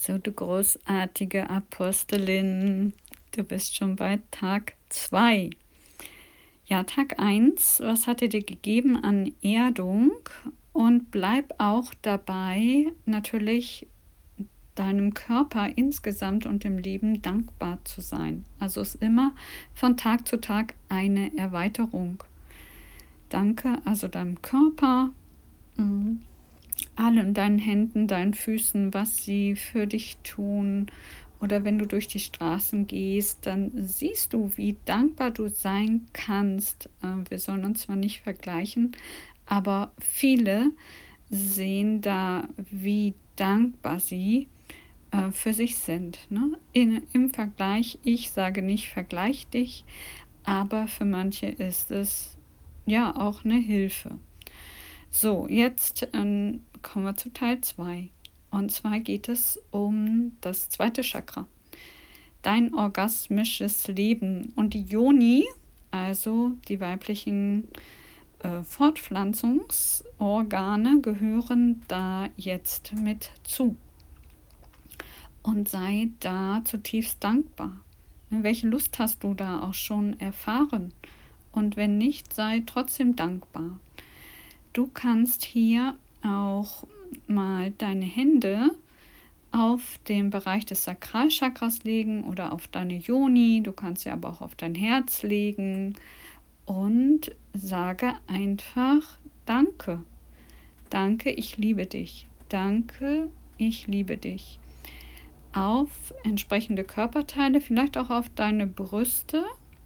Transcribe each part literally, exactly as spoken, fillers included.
So, du großartige Apostelin, du bist schon bei Tag zwei. Ja, Tag eins, was hat er dir gegeben an Erdung? Und bleib auch dabei, natürlich deinem Körper insgesamt und dem Leben dankbar zu sein. Also ist immer von Tag zu Tag eine Erweiterung. Danke also deinem Körper, mm, allen deinen Händen, deinen Füßen, was sie für dich tun. Oder wenn du durch die Straßen gehst, dann siehst du, wie dankbar du sein kannst. Äh, Wir sollen uns zwar nicht vergleichen, aber viele sehen da, wie dankbar sie äh, für sich sind. Ne? In, Im Vergleich, ich sage nicht, vergleich dich, aber für manche ist es ja auch eine Hilfe. So, jetzt ähm, kommen wir zu Teil zwei. Und zwar geht es um das zweite Chakra, dein orgasmisches Leben. Und die Yoni, also die weiblichen äh, Fortpflanzungsorgane, gehören da jetzt mit zu. Und sei da zutiefst dankbar. Ne, welche Lust hast du da auch schon erfahren? Und wenn nicht, sei trotzdem dankbar. Du kannst hier auch mal deine Hände auf den Bereich des Sakralchakras legen oder auf deine Yoni. Du kannst sie aber auch auf dein Herz legen und sage einfach Danke. Danke, ich liebe dich. Danke, ich liebe dich. Auf entsprechende Körperteile, vielleicht auch auf deine Brüste.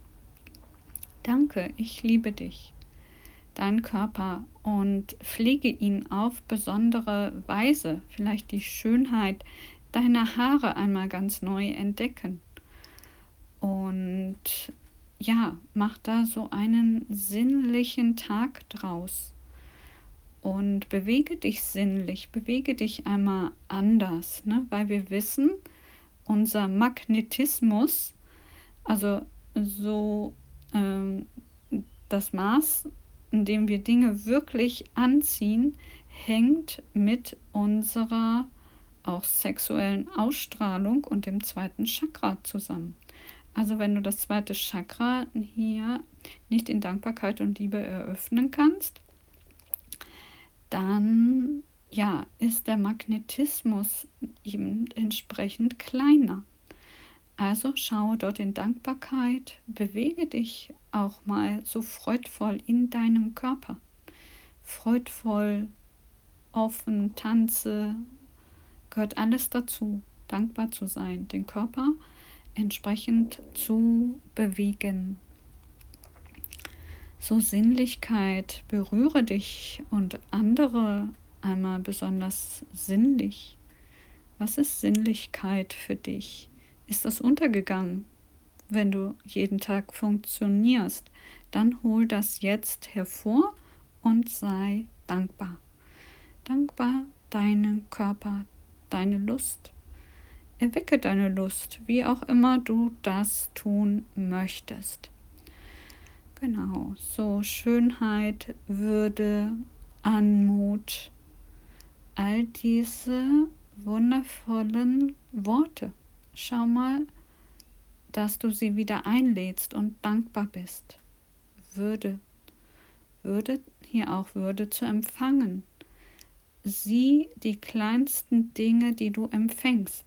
Danke, ich liebe dich. Deinen Körper und pflege ihn auf besondere Weise. Vielleicht die Schönheit deiner Haare einmal ganz neu entdecken. Und ja, mach da so einen sinnlichen Tag draus. Und bewege dich sinnlich, bewege dich einmal anders, ne? Weil wir wissen, unser Magnetismus, also so ähm, das Maß, in dem wir Dinge wirklich anziehen, hängt mit unserer auch sexuellen Ausstrahlung und dem zweiten Chakra zusammen. Also wenn du das zweite Chakra hier nicht in Dankbarkeit und Liebe eröffnen kannst, dann ja, ist der Magnetismus eben entsprechend kleiner. Also schaue dort in Dankbarkeit, bewege dich auch mal so freudvoll in deinem Körper. Freudvoll, offen, tanze, gehört alles dazu, dankbar zu sein, den Körper entsprechend zu bewegen. So Sinnlichkeit, berühre dich und andere einmal besonders sinnlich. Was ist Sinnlichkeit für dich? Ist das untergegangen, wenn du jeden Tag funktionierst? Dann hol das jetzt hervor und sei dankbar. Dankbar deinen Körper, deine Lust. Erwecke deine Lust, wie auch immer du das tun möchtest. Genau, so Schönheit, Würde, Anmut, all diese wundervollen Worte. Schau mal, dass du sie wieder einlädst und dankbar bist. Würde, Würde, hier auch Würde zu empfangen. Sieh die kleinsten Dinge, die du empfängst.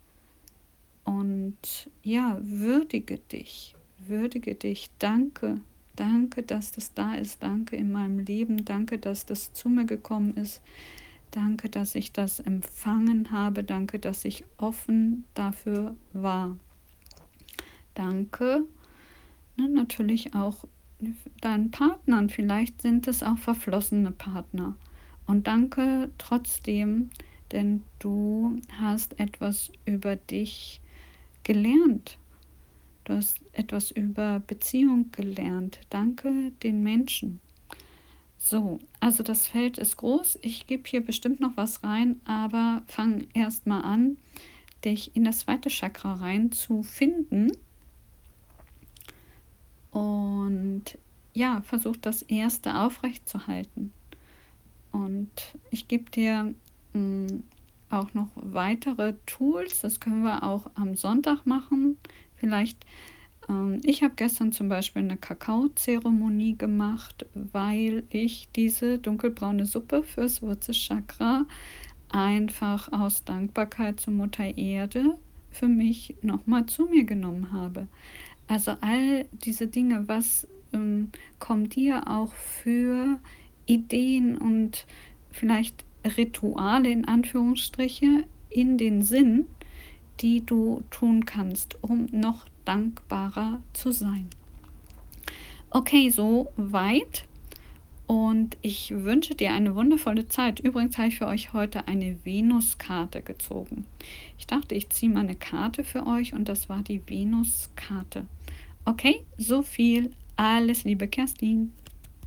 Und ja, würdige dich, würdige dich, danke. Danke, dass das da ist. Danke in meinem Leben. Danke, dass das zu mir gekommen ist. Danke, dass ich das empfangen habe. Danke, dass ich offen dafür war. Danke. Ne, natürlich auch deinen Partnern. Vielleicht sind es auch verflossene Partner. Und danke trotzdem, denn du hast etwas über dich gelernt. Du hast etwas über Beziehung gelernt. Danke den Menschen. So, also das Feld ist groß. Ich gebe hier bestimmt noch was rein, aber fang erst mal an, dich in das zweite Chakra rein zu finden. Und ja, versuch das erste aufrecht zu halten. Und ich gebe dir mh, auch noch weitere Tools. Das können wir auch am Sonntag machen. Vielleicht, ähm, ich habe gestern zum Beispiel eine Kakaozeremonie gemacht, weil ich diese dunkelbraune Suppe fürs Wurzelchakra einfach aus Dankbarkeit zur Mutter Erde für mich nochmal zu mir genommen habe. Also all diese Dinge, was ähm, kommt dir auch für Ideen und vielleicht Rituale in Anführungsstriche in den Sinn, die du tun kannst, um noch dankbarer zu sein? Okay, so weit. Und ich wünsche dir eine wundervolle Zeit. Übrigens habe ich für euch heute eine Venuskarte gezogen. Ich dachte, ich ziehe mal eine Karte für euch und das war die Venuskarte. Okay, so viel. Alles Liebe, Kerstin.